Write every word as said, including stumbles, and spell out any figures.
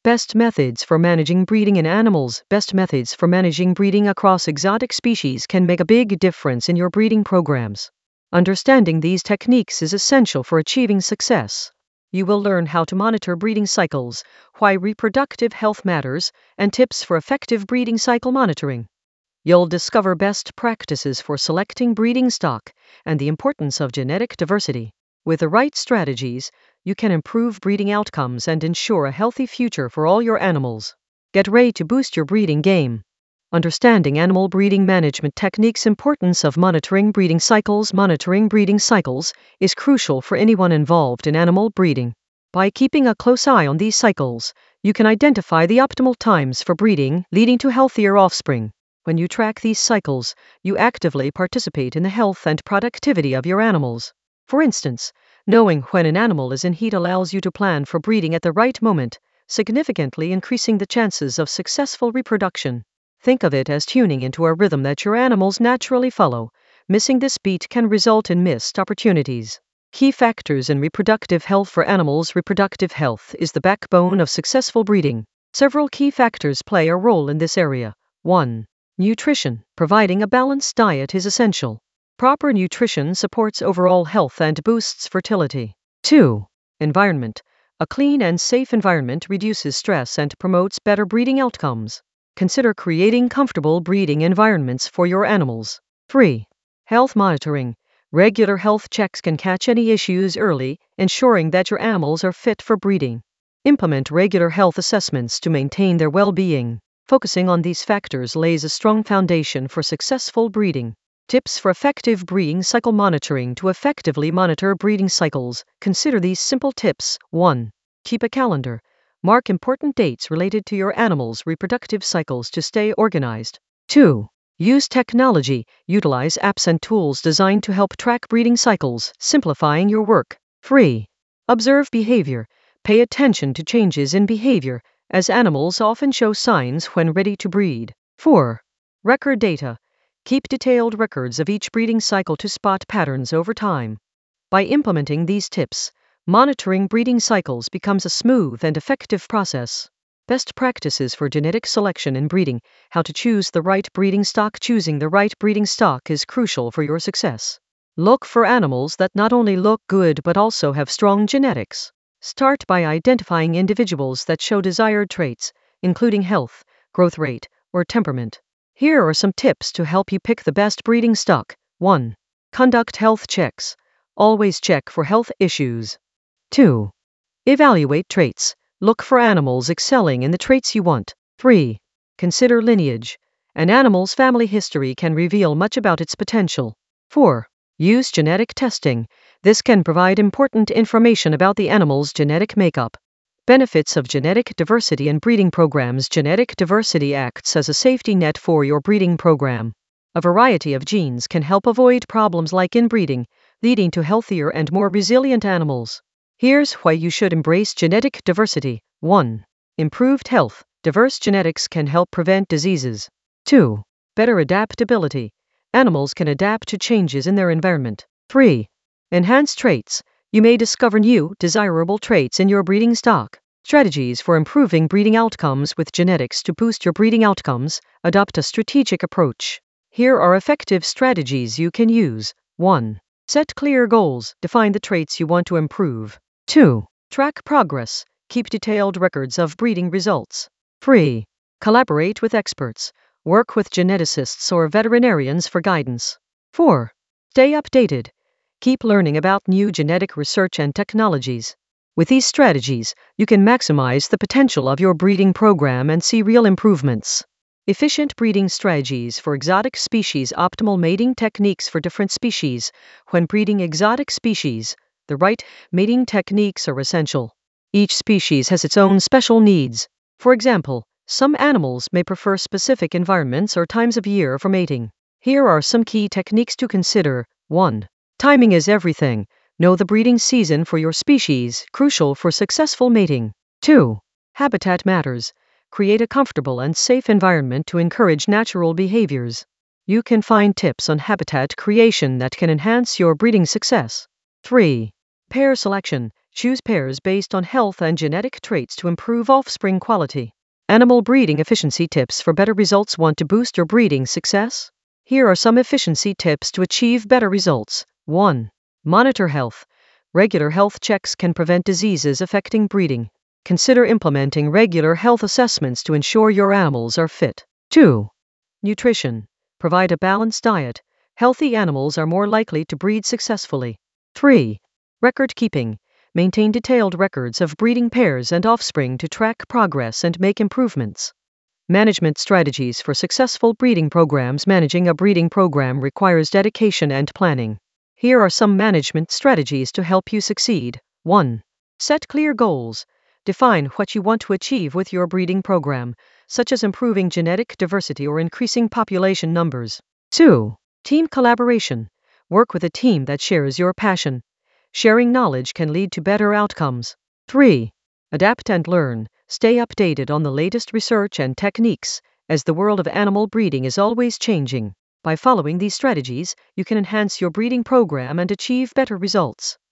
Best methods for managing breeding in animals. Best methods for managing breeding across exotic species can make a big difference in your breeding programs. Understanding these techniques is essential for achieving success. You will learn how to monitor breeding cycles, why reproductive health matters, and tips for effective breeding cycle monitoring. You'll discover best practices for selecting breeding stock and the importance of genetic diversity. With the right strategies, you can improve breeding outcomes and ensure a healthy future for all your animals. Get ready to boost your breeding game. Understanding animal breeding management techniques. Importance of monitoring breeding cycles. Monitoring breeding cycles is crucial for anyone involved in animal breeding. By keeping a close eye on these cycles, you can identify the optimal times for breeding, leading to healthier offspring. When you track these cycles, you actively participate in the health and productivity of your animals. For instance, knowing when an animal is in heat allows you to plan for breeding at the right moment, significantly increasing the chances of successful reproduction. Think of it as tuning into a rhythm that your animals naturally follow. Missing this beat can result in missed opportunities. Key factors in reproductive health for animals. Reproductive health is the backbone of successful breeding. Several key factors play a role in this area. one. Nutrition. Providing a balanced diet is essential. Proper nutrition supports overall health and boosts fertility. two. Environment. A clean and safe environment reduces stress and promotes better breeding outcomes. Consider creating comfortable breeding environments for your animals. three. Health monitoring. Regular health checks can catch any issues early, ensuring that your animals are fit for breeding. Implement regular health assessments to maintain their well-being. Focusing on these factors lays a strong foundation for successful breeding. Tips for effective breeding cycle monitoring. To effectively monitor breeding cycles, consider these simple tips. one. Keep a calendar. Mark important dates related to your animals' reproductive cycles to stay organized. two. Use technology. Utilize apps and tools designed to help track breeding cycles, simplifying your work. three. Observe behavior. Pay attention to changes in behavior, as animals often show signs when ready to breed. four. Record data. Keep detailed records of each breeding cycle to spot patterns over time. By implementing these tips, monitoring breeding cycles becomes a smooth and effective process. Best practices for genetic selection and breeding. How to choose the right breeding stock. Choosing the right breeding stock is crucial for your success. Look for animals that not only look good but also have strong genetics. Start by identifying individuals that show desired traits, including health, growth rate, or temperament. Here are some tips to help you pick the best breeding stock. one. Conduct health checks. Always check for health issues. two. Evaluate traits. Look for animals excelling in the traits you want. three. Consider lineage. An animal's family history can reveal much about its potential. four. Use genetic testing. This can provide important information about the animal's genetic makeup. Benefits of genetic diversity in breeding programs. Genetic diversity acts as a safety net for your breeding program. A variety of genes can help avoid problems like inbreeding, leading to healthier and more resilient animals. Here's why you should embrace genetic diversity. one. Improved health. Diverse genetics can help prevent diseases. two. Better adaptability. Animals can adapt to changes in their environment. three. Enhanced traits. You may discover new, desirable traits in your breeding stock. Strategies for improving breeding outcomes with genetics. To boost your breeding outcomes, adopt a strategic approach. Here are effective strategies you can use. one. Set clear goals. Define the traits you want to improve. two. Track progress. Keep detailed records of breeding results. three. Collaborate with experts. Work with geneticists or veterinarians for guidance. four. Stay updated. Keep learning about new genetic research and technologies. With these strategies, you can maximize the potential of your breeding program and see real improvements. Efficient breeding strategies for exotic species. Optimal mating techniques for different species. When breeding exotic species, the right mating techniques are essential. Each species has its own special needs. For example, some animals may prefer specific environments or times of year for mating. Here are some key techniques to consider. one. Timing is everything. Know the breeding season for your species, crucial for successful mating. two. Habitat matters. Create a comfortable and safe environment to encourage natural behaviors. You can find tips on habitat creation that can enhance your breeding success. three. Pair selection. Choose pairs based on health and genetic traits to improve offspring quality. Animal breeding efficiency tips for better results. Want to boost your breeding success? Here are some efficiency tips to achieve better results. one. Monitor health. Regular health checks can prevent diseases affecting breeding. Consider implementing regular health assessments to ensure your animals are fit. two. Nutrition. Provide a balanced diet. Healthy animals are more likely to breed successfully. three. Record keeping. Maintain detailed records of breeding pairs and offspring to track progress and make improvements. Management strategies for successful breeding programs. Managing a breeding program requires dedication and planning. Here are some management strategies to help you succeed. one. Set clear goals. Define what you want to achieve with your breeding program, such as improving genetic diversity or increasing population numbers. two. Team collaboration. Work with a team that shares your passion. Sharing knowledge can lead to better outcomes. three. Adapt and learn. Stay updated on the latest research and techniques, as the world of animal breeding is always changing. By following these strategies, you can enhance your breeding program and achieve better results.